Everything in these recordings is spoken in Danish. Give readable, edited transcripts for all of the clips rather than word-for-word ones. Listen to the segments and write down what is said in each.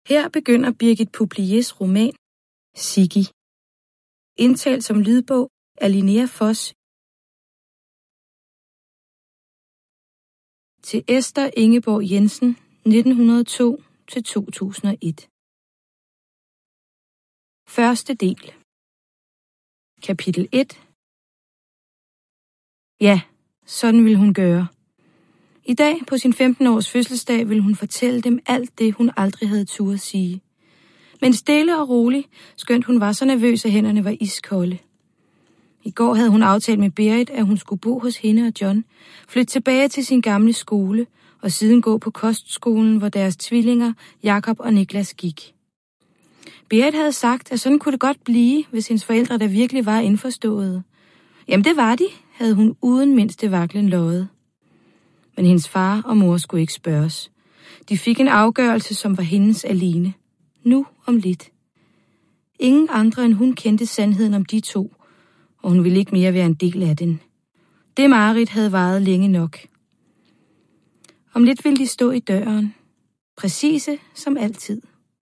Her begynder Birgit Publiers roman Siggi. Indtalt som lydbog af Linnea Foss. Til Esther Ingeborg Jensen, 1902-2001. Første del. Kapitel 1. Ja, sådan ville hun gøre. I dag, på sin 15-års fødselsdag, ville hun fortælle dem alt det, hun aldrig havde turde sige. Men stille og rolig, skønt hun var så nervøs, at hænderne var iskolde. I går havde hun aftalt med Berit, at hun skulle bo hos hende og John, flytte tilbage til sin gamle skole og siden gå på kostskolen, hvor deres tvillinger, Jakob og Niklas, gik. Berit havde sagt, at sådan kunne det godt blive, hvis hendes forældre der virkelig var indforståede. Jamen det var de, havde hun uden mindste vaklen lovet. Men hendes far og mor skulle ikke spørges. De fik en afgørelse, som var hendes alene. Nu om lidt. Ingen andre end hun kendte sandheden om de to, og hun ville ikke mere være en del af den. Det mareridt havde varet længe nok. Om lidt ville de stå i døren. Præcise som altid.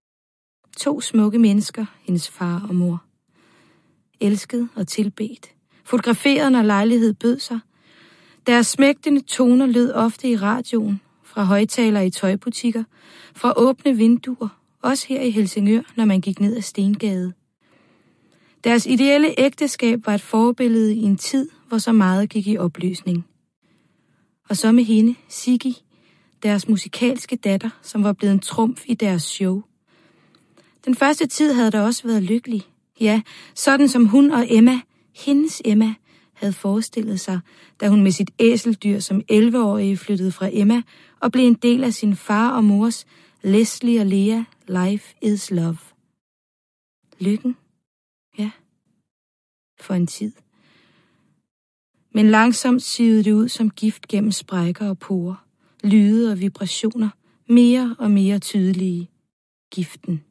2 smukke mennesker, hendes far og mor. Elsket og tilbedt. Fotograferet, når lejlighed bød sig. Deres smægtende toner lød ofte i radioen, fra højtalere i tøjbutikker, fra åbne vinduer, også her i Helsingør, når man gik ned ad Stengade. Deres ideelle ægteskab var et forbillede i en tid, hvor så meget gik i opløsning. Og så med hende, Siggi, deres musikalske datter, som var blevet en trumf i deres show. Den første tid havde der også været lykkelig. Ja, sådan som hun og Emma, hendes Emma, havde forestillet sig, da hun med sit æseldyr som 11-årige flyttede fra Emma og blev en del af sin far og mors Leslie og Lea, Life is Love. Lykken? Ja, for en tid. Men langsomt sivede det ud som gift gennem sprækker og porer, lyde og vibrationer, mere og mere tydelige. Giften.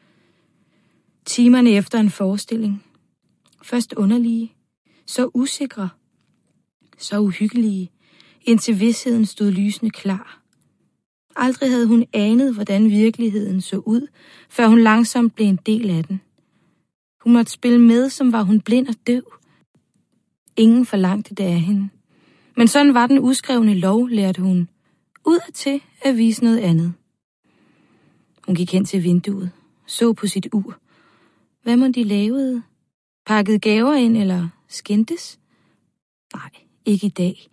Timerne efter en forestilling. Først underlige, så usikre, så uhyggelige, indtil vidsheden stod lysende klar. Aldrig havde hun anet, hvordan virkeligheden så ud, før hun langsomt blev en del af den. Hun måtte spille med, som var hun blind og døv. Ingen forlangte det af hende. Men sådan var den uskrevne lov, lærte hun. Udadtil at vise noget andet. Hun gik hen til vinduet, så på sit ur. Hvad må de lavede? Pakkede gaver ind eller skændtes? Nej, ikke i dag.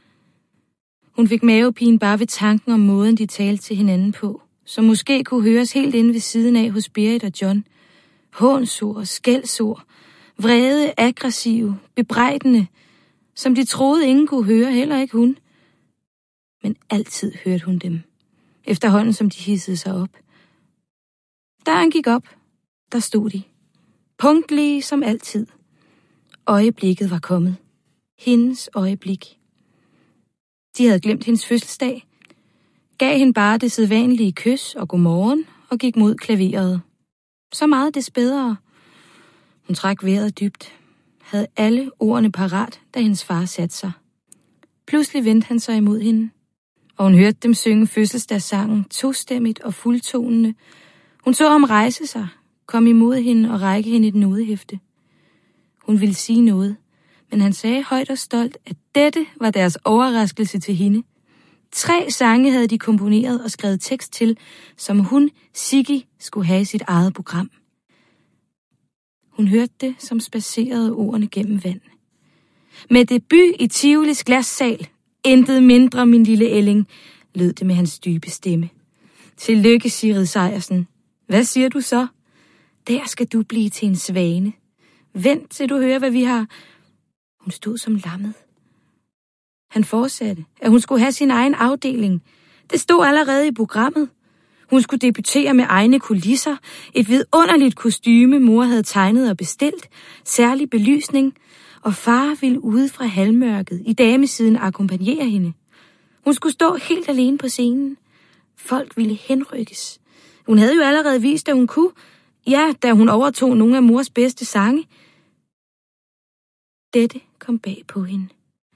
Hun fik mavepine bare ved tanken om måden, de talte til hinanden på, som måske kunne høres helt inde ved siden af hos Berit og John. Hånsord, skældsord, vrede, aggressive, bebrejdende, som de troede ingen kunne høre, heller ikke hun. Men altid hørte hun dem, efterhånden som de hissede sig op. Døren gik op, der stod de. Punktlige som altid. Øjeblikket var kommet. Hendes øjeblik. De havde glemt hendes fødselsdag, gav hende bare det sædvanlige kys og godmorgen og gik mod klaveret. Så meget des bedre. Hun trak vejret dybt, havde alle ordene parat, da hendes far satte sig. Pludselig vendte han sig imod hende, og hun hørte dem synge fødselsdagssangen tostemmigt og fuldtonende. Hun så ham rejse sig, kom imod hende og række hende et nodehæfte. Hun ville sige noget, men han sagde højt og stolt, at dette var deres overraskelse til hende. 3 sange havde de komponeret og skrevet tekst til, som hun, Siggi, skulle have i sit eget program. Hun hørte det, som spadserede ordene gennem vand. Med debut i Tivolis glassal, intet mindre, min lille ælling, lød det med hans dybe stemme. Tillykke, Sigrid Sejersen. Hvad siger du så? Der skal du blive til en svane. Vent til du hører, hvad vi har. Hun stod som lammet. Han fortsatte, at hun skulle have sin egen afdeling. Det stod allerede i programmet. Hun skulle debutere med egne kulisser, et vidunderligt kostyme, mor havde tegnet og bestilt, særlig belysning, og far ville ude fra halvmørket i damesiden akkompagnere hende. Hun skulle stå helt alene på scenen. Folk ville henrykkes. Hun havde jo allerede vist, at hun kunne. Ja, da hun overtog nogle af mors bedste sange. Dette kom bag på hende.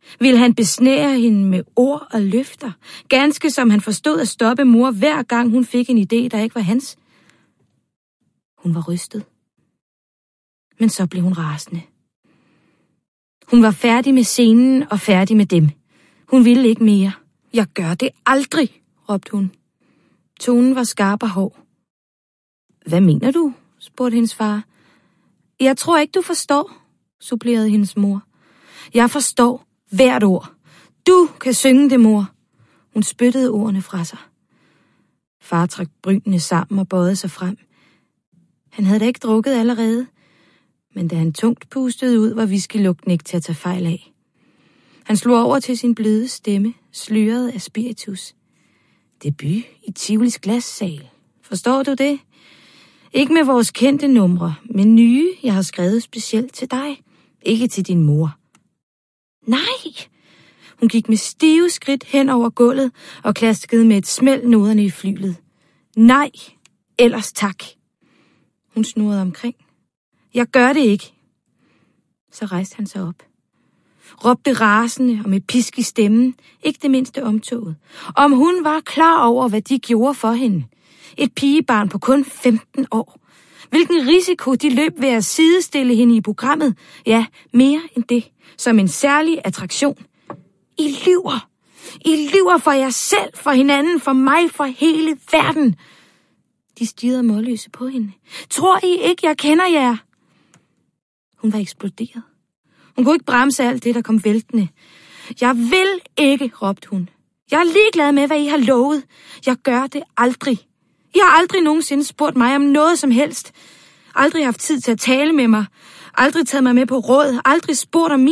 Ville han besnære hende med ord og løfter, ganske som han forstod at stoppe mor, hver gang hun fik en idé, der ikke var hans? Hun var rystet. Men så blev hun rasende. Hun var færdig med scenen og færdig med dem. Hun ville ikke mere. Jeg gør det aldrig, råbte hun. Tonen var skarp og hård. Hvad mener du? Spurgte hendes far. Jeg tror ikke, du forstår, supplerede hendes mor. Jeg forstår hvert ord. Du kan synge det, mor. Hun spyttede ordene fra sig. Far trak brynene sammen og bøjede sig frem. Han havde da ikke drukket allerede, men da han tungt pustede ud, var whiskylugten ikke til at tage fejl af. Han slog over til sin bløde stemme, sløret af spiritus. Debut i Tivolis glassal. Forstår du det? Ikke med vores kendte numre, men nye, jeg har skrevet specielt til dig. Ikke til din mor. Nej! Hun gik med stive skridt hen over gulvet og klaskede med et smæld noderne i flylet. Nej, ellers tak. Hun snurrede omkring. Jeg gør det ikke. Så rejste han sig op. Råbte rasende og med pisk i stemmen, ikke det mindste omtoget. Om hun var klar over, hvad de gjorde for hende. Et pigebarn på kun 15 år. Hvilken risiko de løb ved at sidestille hende i programmet. Ja, mere end det. Som en særlig attraktion. I lyver. I lyver for jer selv, for hinanden, for mig, for hele verden. De stirrede målløse på hende. Tror I ikke, jeg kender jer? Hun var eksploderet. Hun kunne ikke bremse alt det, der kom væltende. Jeg vil ikke, råbte hun. Jeg er ligeglad med, hvad I har lovet. Jeg gør det aldrig. I har aldrig nogensinde spurgt mig om noget som helst. Aldrig haft tid til at tale med mig. Aldrig taget mig med på råd. Aldrig spurgt om min